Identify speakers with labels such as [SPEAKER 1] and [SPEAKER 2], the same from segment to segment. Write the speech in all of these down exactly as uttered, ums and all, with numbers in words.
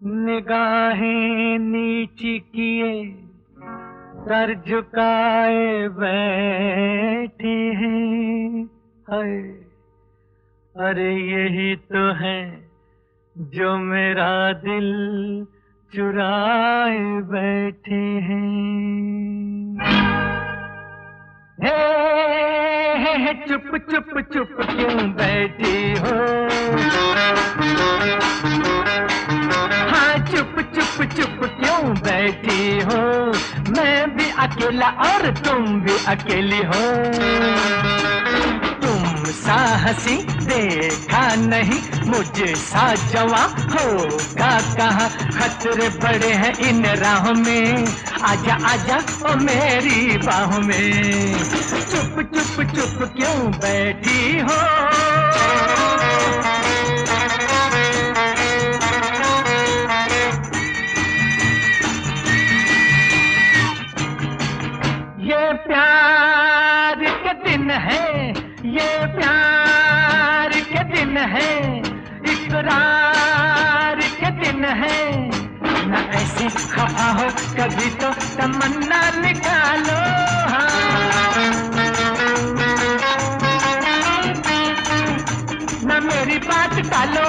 [SPEAKER 1] निगाहें नीची किए सर झुकाए बैठे हैं। हाय अरे यही तो है जो मेरा दिल चुराए बैठे हैं। हे, हे, हे चुप चुप चुप क्यों बैठी हो? हाँ चुप चुप चुप क्यों बैठी हो? मैं भी अकेला और तुम भी अकेली हो। तुम सा हंसी देखा नहीं, मुझे सा जवां होगा कहाँ? खतरे बड़े हैं इन राहों में, आजा आजा ओ मेरी बाहों में। चुप चुप चुप क्यों बैठी हो? ये प्यार के दिन है, ये प्यार के दिन है, इकरार के दिन है। न ऐसे खफा हो कभी तो तमन्ना निकालो। हाँ न मेरी बात टालो,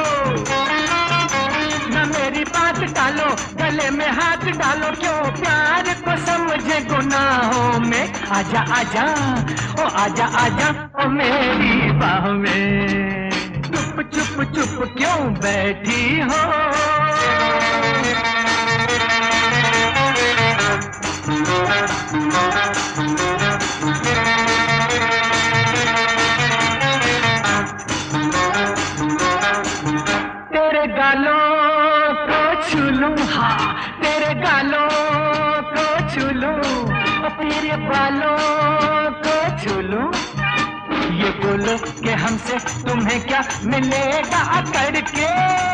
[SPEAKER 1] न मेरी बात टालो, गले में हाथ डालो। क्यों प्यार को समझे गुनाहों में? आजा आजा ओ आजा आजा ओ मेरी बाहों में। चुप चुप चुप क्यों बैठी हो? तेरे गालों को छू लूं, हाँ तेरे गालों को छू लूं, तेरे बालों को छू लूं। ये बोलो कि हमसे तुम्हें क्या मिलेगा अकड़ के?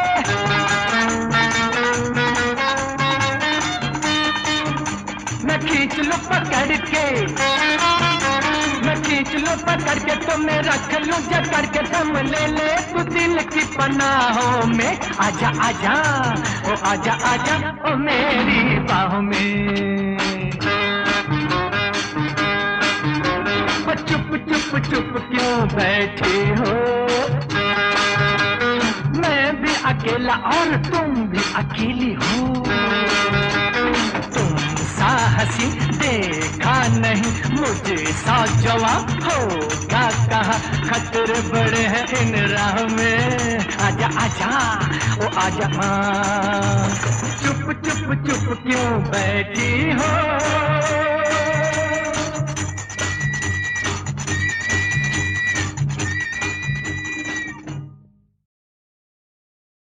[SPEAKER 1] मैं खींच लूं पकड़ के, मैं खींच लूं पकड़ के, तुम्हें रख लूं जकड़ के। तुम ले ले तू दिल की पनाहों में। आजा आजा ओ आजा आजा ओ मेरी बाहों में। चुप चुप चुप क्यों बैठे हो? मैं भी अकेला और तुम भी अकेली हो। तुम सा हंसी देखा नहीं, मुझे सा जवां होगा कहाँ? खतरे बड़े हैं इन राह में, आजा आजा ओ आजा। हाँ चुप चुप चुप क्यों बैठी हो?